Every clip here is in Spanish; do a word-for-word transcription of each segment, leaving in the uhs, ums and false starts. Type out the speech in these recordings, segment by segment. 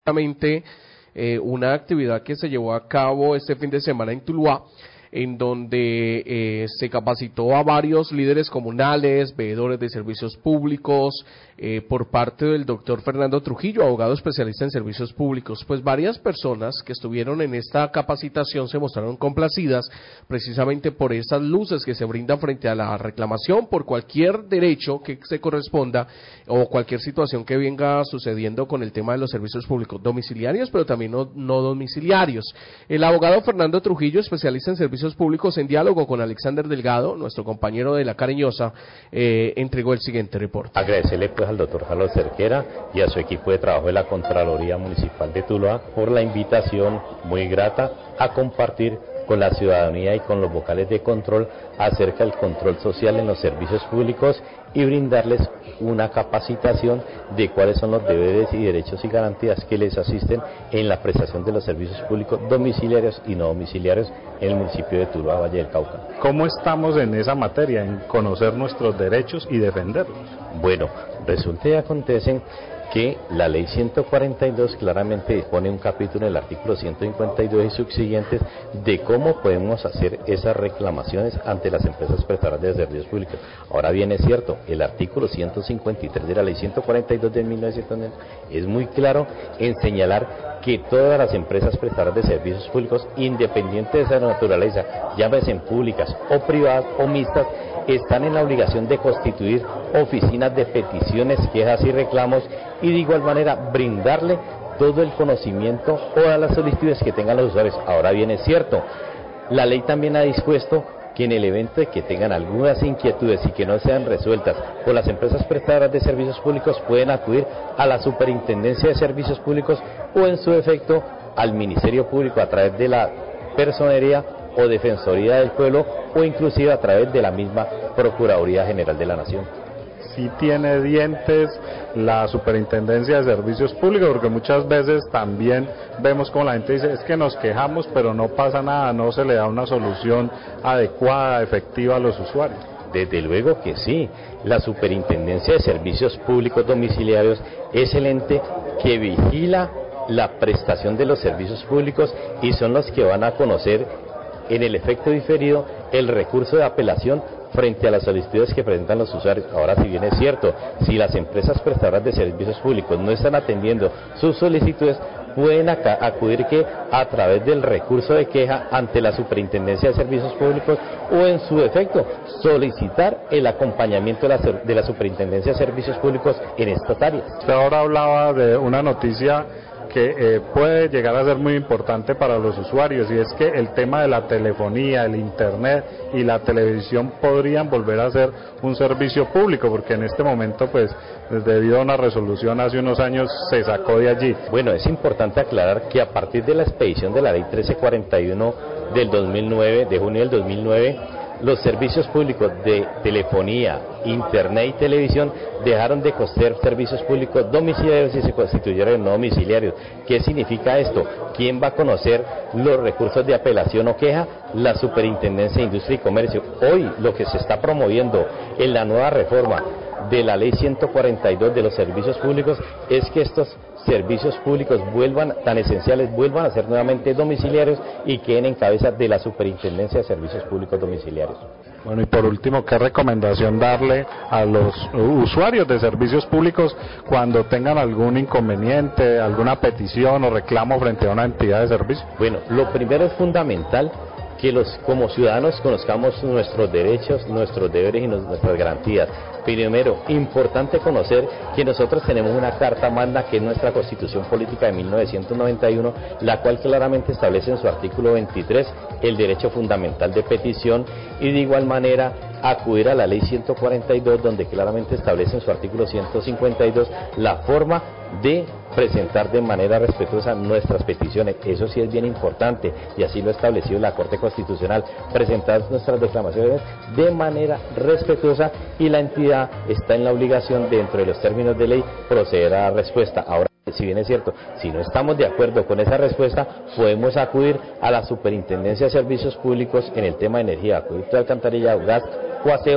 Eh, una actividad que se llevó a cabo este fin de semana en Tuluá, en donde eh, se capacitó a varios líderes comunales, veedores de servicios públicos, eh, por parte del doctor Fernando Trujillo, abogado especialista en servicios públicos. Pues varias personas que estuvieron en esta capacitación se mostraron complacidas precisamente por esas luces que se brindan frente a la reclamación por cualquier derecho que se corresponda o cualquier situación que venga sucediendo con el tema de los servicios públicos domiciliarios, pero también no, no domiciliarios. El abogado Fernando Trujillo, especialista en servicios públicos, en diálogo con Alexander Delgado, nuestro compañero de La Cariñosa, eh, entregó el siguiente reporte. Agradecerle pues al doctor Carlos Cerquera y a su equipo de trabajo de la Contraloría Municipal de Tuluá por la invitación muy grata a compartir con la ciudadanía y con los vocales de control acerca del control social en los servicios públicos y brindarles una capacitación de cuáles son los deberes y derechos y garantías que les asisten en la prestación de los servicios públicos domiciliarios y no domiciliarios en el municipio de Tuluá, Valle del Cauca. ¿Cómo estamos en esa materia, en conocer nuestros derechos y defenderlos? Bueno, resulta y acontece que la ley ciento cuarenta y dos claramente dispone un capítulo en el artículo ciento cincuenta y dos y subsiguientes de cómo podemos hacer esas reclamaciones ante las empresas prestadoras de servicios públicos. Ahora bien, es cierto, el artículo ciento cincuenta y tres de la ley ciento cuarenta y dos de mil novecientos noventa es muy claro en señalar que todas las empresas prestadoras de servicios públicos, independiente de esa naturaleza, llámese públicas o privadas o mixtas, están en la obligación de constituir oficinas de peticiones, quejas y reclamos y de igual manera brindarle todo el conocimiento o a las solicitudes que tengan los usuarios. Ahora bien, es cierto, la ley también ha dispuesto que en el evento de que tengan algunas inquietudes y que no sean resueltas por las empresas prestadoras de servicios públicos, pueden acudir a la Superintendencia de Servicios Públicos o en su defecto al Ministerio Público a través de la Personería o Defensoría del Pueblo o inclusive a través de la misma Procuraduría General de la Nación. Sí tiene dientes la Superintendencia de Servicios Públicos, porque muchas veces también vemos como la gente dice, es que nos quejamos pero no pasa nada, no se le da una solución adecuada, efectiva a los usuarios. Desde luego que sí, la Superintendencia de Servicios Públicos Domiciliarios es el ente que vigila la prestación de los servicios públicos y son los que van a conocer en el efecto diferido el recurso de apelación frente a las solicitudes que presentan los usuarios. Ahora, si bien es cierto, si las empresas prestadoras de servicios públicos no están atendiendo sus solicitudes, pueden acudir que a través del recurso de queja ante la Superintendencia de Servicios Públicos o en su defecto solicitar el acompañamiento de la, de la Superintendencia de Servicios Públicos en estas áreas. Usted ahora hablaba de una noticia que eh, puede llegar a ser muy importante para los usuarios, y es que el tema de la telefonía, el internet y la televisión podrían volver a ser un servicio público, porque en este momento, pues, debido a una resolución hace unos años, se sacó de allí. Bueno, es importante aclarar que a partir de la expedición de la ley trece cuarenta y uno del dos mil nueve, de junio del dos mil nueve, los servicios públicos de telefonía, internet y televisión dejaron de ser servicios públicos domiciliarios y se constituyeron en no domiciliarios. ¿Qué significa esto? ¿Quién va a conocer los recursos de apelación o queja? La Superintendencia de Industria y Comercio. Hoy lo que se está promoviendo en la nueva reforma de la ley ciento cuarenta y dos de los servicios públicos es que estos servicios públicos vuelvan, tan esenciales, vuelvan a ser nuevamente domiciliarios y queden en cabeza de la Superintendencia de Servicios Públicos Domiciliarios. Bueno, y por último, ¿qué recomendación darle a los usuarios de servicios públicos cuando tengan algún inconveniente, alguna petición o reclamo frente a una entidad de servicio? Bueno, lo primero es fundamental que los como ciudadanos conozcamos nuestros derechos, nuestros deberes y nuestras garantías. Primero, importante conocer que nosotros tenemos una carta magna que es nuestra Constitución Política de mil novecientos noventa y uno, la cual claramente establece en su artículo veintitrés el derecho fundamental de petición y de igual manera acudir a la ley ciento cuarenta y dos, donde claramente establece en su artículo ciento cincuenta y dos la forma de presentar de manera respetuosa nuestras peticiones. Eso sí es bien importante y así lo ha establecido la Corte Constitucional, presentar nuestras reclamaciones de manera respetuosa y la entidad está en la obligación, dentro de los términos de ley, proceder a la respuesta. Ahora, si bien es cierto, si no estamos de acuerdo con esa respuesta, podemos acudir a la Superintendencia de Servicios Públicos en el tema de energía, acueducto, alcantarillado, gas o aseo,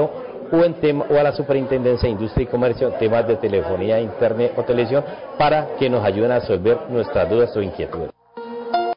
o, en tema, o a la Superintendencia de Industria y Comercio, temas de telefonía, internet o televisión, para que nos ayuden a resolver nuestras dudas o inquietudes.